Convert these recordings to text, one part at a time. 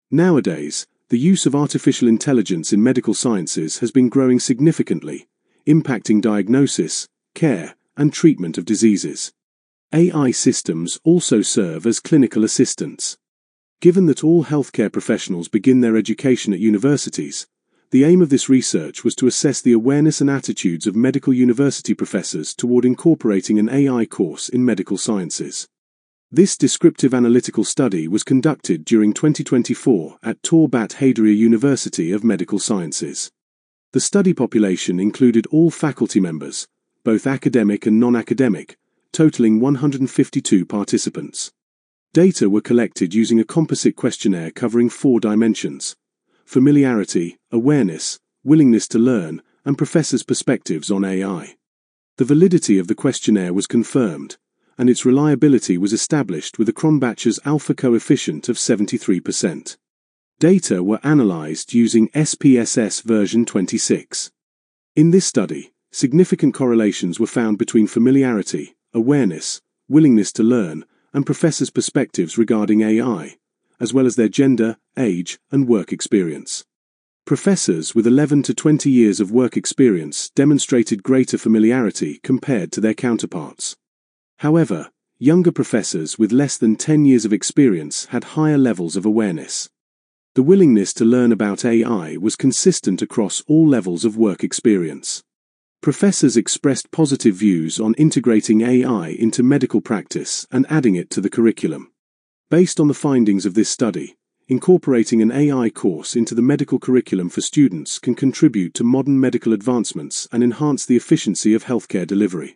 Nowadays, the use of artificial intelligence in medical sciences has been growing significantly, impacting diagnosis, care, and treatment of diseases. AI systems also serve as clinical assistants. Given that all healthcare professionals begin their education at universities, the aim of this research was to assess the awareness and attitudes of medical university professors toward incorporating an AI course in medical sciences. This descriptive analytical study was conducted during 2024 at Torbat Haideria University of Medical Sciences. The study population included all faculty members, both academic and non-academic, totaling 152 participants. Data were collected using a composite questionnaire covering 4 dimensions: familiarity, awareness, willingness to learn, and professors' perspectives on AI. The validity of the questionnaire was confirmed, and its reliability was established with a Cronbach's alpha coefficient of 73%. Data were analyzed using SPSS version 26. In this study, significant correlations were found between familiarity, awareness, willingness to learn, and professors' perspectives regarding AI, as well as their gender, age, and work experience. Professors with 11 to 20 years of work experience demonstrated greater familiarity compared to their counterparts. However, younger professors with less than 10 years of experience had higher levels of awareness. The willingness to learn about AI was consistent across all levels of work experience. Professors expressed positive views on integrating AI into medical practice and adding it to the curriculum. Based on the findings of this study, incorporating an AI course into the medical curriculum for students can contribute to modern medical advancements and enhance the efficiency of healthcare delivery.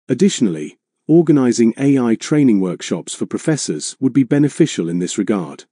Additionally, organizing AI training workshops for professors would be beneficial in this regard.